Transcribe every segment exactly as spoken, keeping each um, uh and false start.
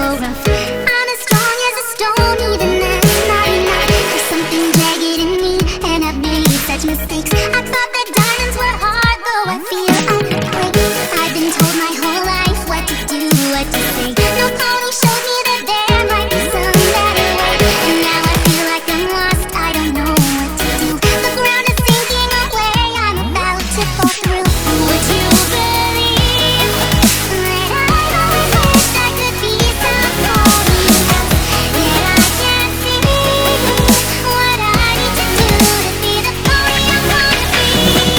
rough. I'm as strong as a stone, even that's not enough. There's something jagged in me, and I've made such mistakes. I thought that diamonds were hard, though I feel I could break. I've been told my whole life what to do, what to say. No pony showed me that there might be some better way. And now I feel like I'm lost, I don't know what to do. The ground is sinking away, I'm about to fall through. Would you believe that I've always wished I could be somebody else? Yet I can't see what I need to do to be the pony I wanna be.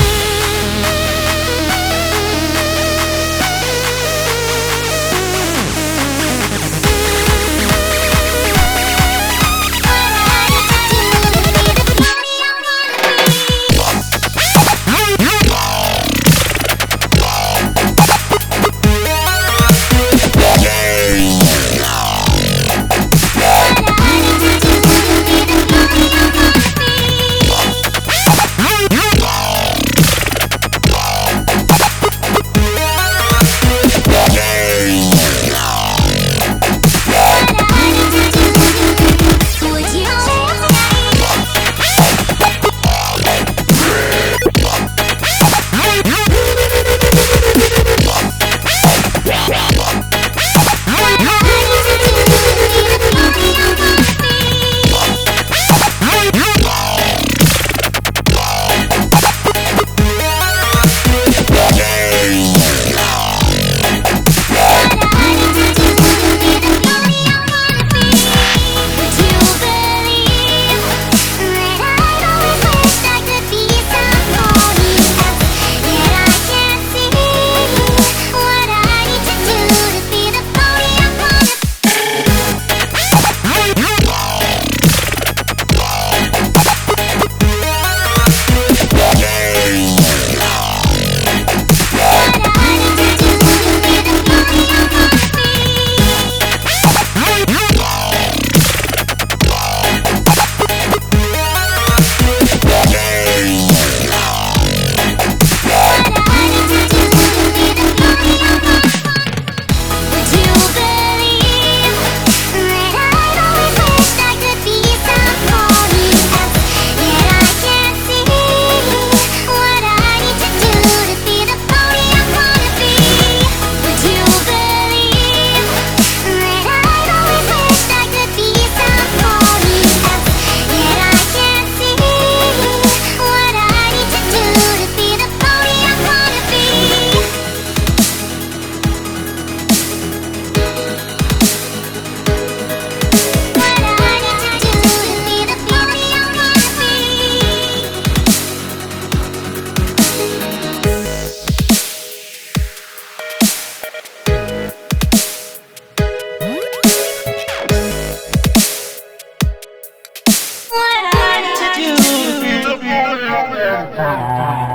What I need to do to be the pony I wanna be.